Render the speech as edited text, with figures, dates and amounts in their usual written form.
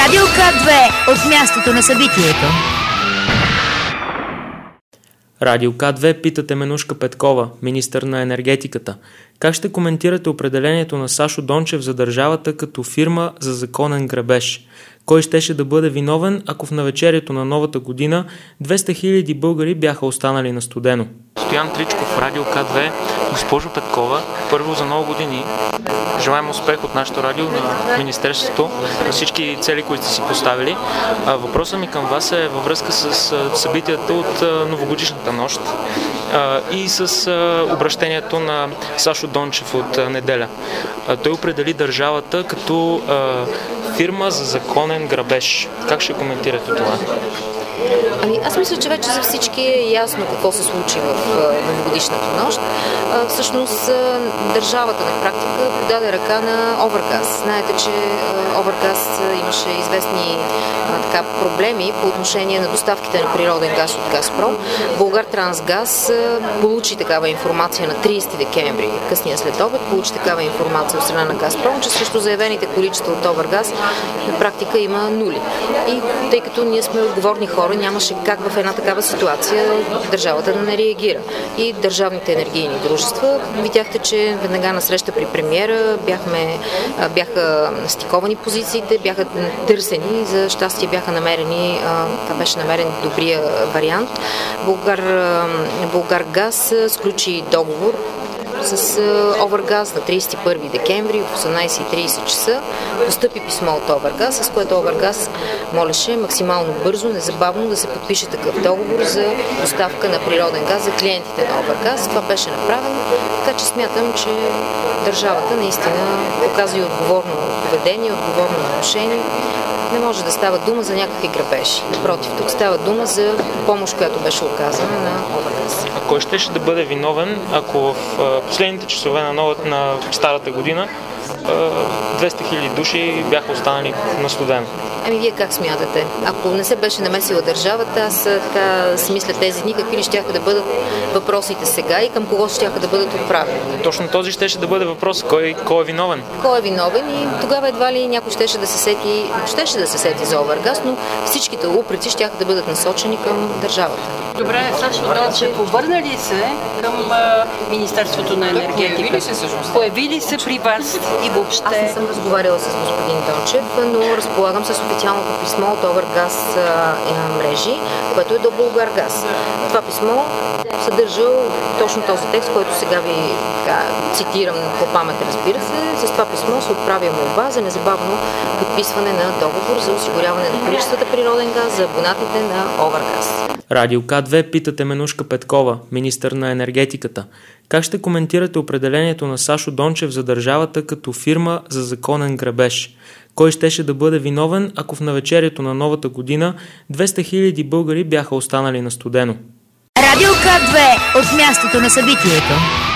Радио К2 от мястото на събитието. Радио К2 пита Теменужка Петкова, министър на енергетиката. Как ще коментирате определението на Сашо Дончев за държавата като фирма за законен грабеж? Кой щеше да бъде виновен, ако в навечерието на новата година 200 000 българи бяха останали на студено? Стоян Тричков, Радио К2. Госпожо Петкова, първо за много години. Желаем успех от нашото радио, на Министерството, на всички цели, които сте си поставили. Въпросът ми към вас е във връзка с събитията от новогодишната нощ и с обращението на Сашо Дончев от неделя. Той определи държавата като фирма за законен грабеж. Как ще коментирате това? Аз мисля, че вече за всички е ясно какво се случи в новогодишната нощ. Всъщност държавата на практика подаде ръка на Овергаз. Знаете, че Овергаз имаше известни проблеми по отношение на доставките на природен газ от Газпром. Булгартрансгаз получи такава информация на 30 декември, късния след обед, получи такава информация от страна на Газпром, че срещу заявените количества от Овергаз на практика има нули. И тъй като ние сме отговорни хора, нямаше как в една такава ситуация държавата да не реагира. И държавните енергийни дружества, видяхте, че веднага на среща при премиера бяха стиковани позициите, бяха търсени, за щастие бяха намерени, беше намерен добрия вариант. Булгаргаз сключи договор с Овергаз на 31 декември в 18:30 часа. Постъпи писмо от Овергаз, с което Овергаз молеше максимално бързо, незабавно да се подпише такъв договор за доставка на природен газ за клиентите на Овергаз. Това беше направено, така че смятам, че държавата наистина показва и отговорно поведение, отговорно отношение. Не може да става дума за някакви грабежи. Напротив, тук става дума за помощ, която беше оказана на Овергаз. А кой ще да бъде виновен, ако в последните часове на старата година 200 000 души бяха останали на студено? Вие как смятате? Ако не се беше намесила държавата, аз така си мисля тези дни, какви ли щяха да бъдат въпросите сега и към кого щяха да бъдат отправени? Точно този щеше да бъде въпрос. Кой е виновен? Кой е виновен и тогава едва ли някой щеше да се сети за Овергаз, но всичките упреци щяха да бъдат насочени към държавата. Добре, Сашо Дончев обърна ли се към Министерството на енергетика? Появи ли се при вас и въобще? Аз не съм разговаряла с господин Дончев, но разполагам с официалното писмо от Овергаз мрежи, което е до Булгаргаз. Това писмо съдържа точно този текст, който сега ви цитирам по памет, разбира се. С това писмо се отправя молба за незабавно подписване на договор за осигуряване на количествата природен газ за абонатите на Овергаз. Радио К2 пита Теменужка Петкова, министър на енергетиката. Как ще коментирате определението на Сашо Дончев за държавата като фирма за законен грабеж? Кой щеше да бъде виновен, ако в навечерието на новата година 200 000 българи бяха останали на студено? Радио К2 от мястото на събитието.